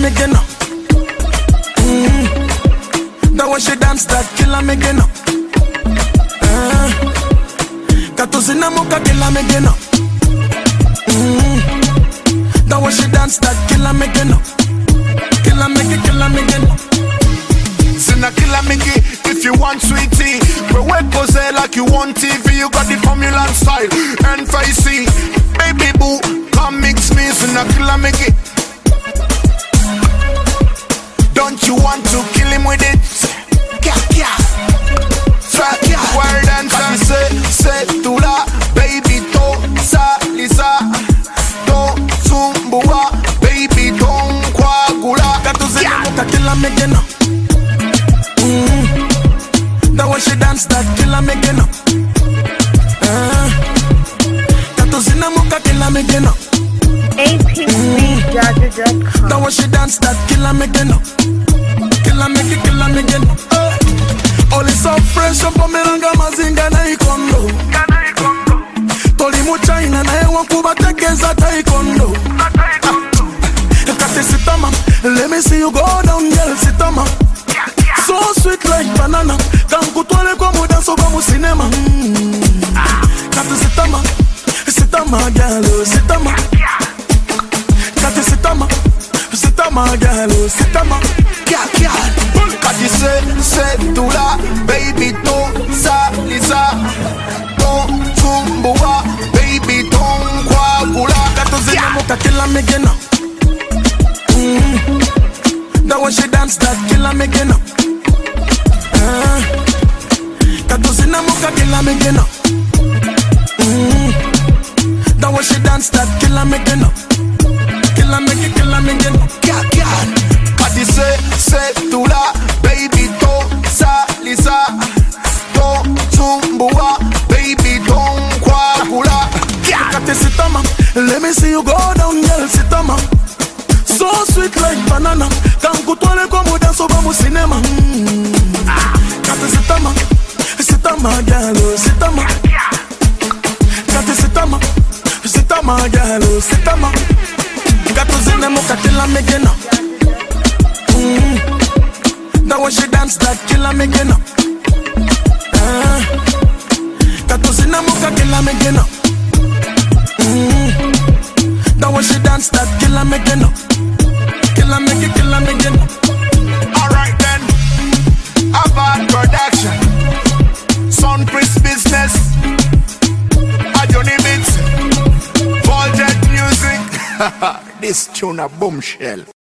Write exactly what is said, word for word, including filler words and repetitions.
me again now. Mm-hmm. That when she dance, that kill me again now. Uh, Katuzina muka kill me again now. Mm-hmm. That when she dance, that kill me again now. Kill me again, kill me again. Sina kill me again. If you want sweetie, but work goes there like you want T V. You got the formula and style and facey. Baby boo, come mix me. Sina kill me again. Don't you want to kill him with it? Kya kya, tra kya. Well dancer, say say to la, baby to sa lisa, to tumbua, baby don't coagula. Katuzina muka kill me again now. That when she dance, that kill me again now. Uh, Katuzina muka kill me again now. A P C Jaja dot com. That when she dance, that kill me again now. Kill me again, kill me again. Uh, all is so fresh up on me ranga mazinga na ikondo. Toli muchaina na ewa kuba tekeza taikondo. Kati sitama, let me see you go down, girl sitama. So sweet like banana. Kankutwale kwa muda so kwa musinema. Kati sitama, sitama galo, sitama. Kati sitama, sitama galo, sitama. Kya kya. Kati se se to la, baby to sa lisa, to tumbua, baby don't coagula. Katuzina muka kill me again now. Mm-hmm. That when she dance, that kill me again now. Uh, Katuzina muka kill me again now. Mm-hmm. That when she dance, that kill me again now. Kill me again, kill me again. Kya kya. Kati se se to la, baby to sa lisa, to tumbua, baby don't coagula. Kati sitama, let me see you go down, girl sitama. So sweet like banana. Kankutwale kwa muda so kwa musinema. Kati sitama, sitama galo, sitama. Kati sitama, sitama galo, sitama. Katuzina muka kill me again now. Mm-hmm. That when she dance, that kill me again now. Uh, Katuzina muka kill me again now. Mm-hmm. That when she dance, that kill me again now. Kill me again, kill me again. Alright then, a bad production, Sun Chris Business, Adoni Beats, Voltage Music. This tune a bombshell.